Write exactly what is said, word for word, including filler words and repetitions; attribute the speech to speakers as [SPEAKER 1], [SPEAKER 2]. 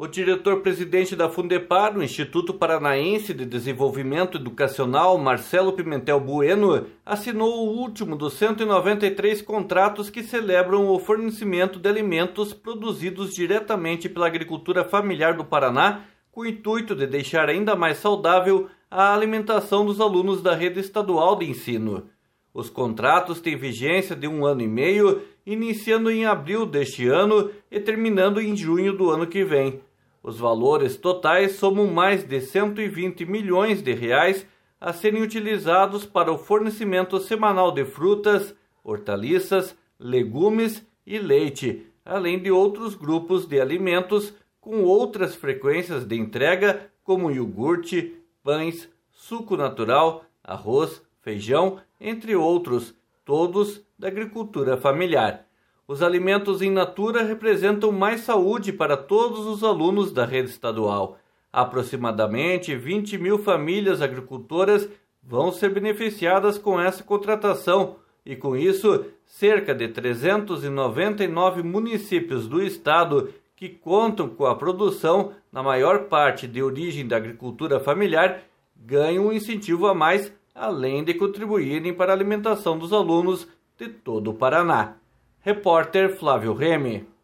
[SPEAKER 1] O diretor-presidente da Fundepar, o Instituto Paranaense de Desenvolvimento Educacional, Marcelo Pimentel Bueno, assinou o último dos cento e noventa e três contratos que celebram o fornecimento de alimentos produzidos diretamente pela agricultura familiar do Paraná, com o intuito de deixar ainda mais saudável a alimentação dos alunos da rede estadual de ensino. Os contratos têm vigência de um ano e meio, iniciando em abril deste ano e terminando em junho do ano que vem. Os valores totais somam mais de cento e vinte milhões de reais a serem utilizados para o fornecimento semanal de frutas, hortaliças, legumes e leite, além de outros grupos de alimentos com outras frequências de entrega, como iogurte, pães, suco natural, arroz, feijão, entre outros, todos da agricultura familiar. Os alimentos in natura representam mais saúde para todos os alunos da rede estadual. Aproximadamente vinte mil famílias agricultoras vão ser beneficiadas com essa contratação e, com isso, cerca de trezentos e noventa e nove municípios do estado que contam com a produção, na maior parte de origem da agricultura familiar, ganham um incentivo a mais, além de contribuírem para a alimentação dos alunos de todo o Paraná. Repórter Flávio Remy.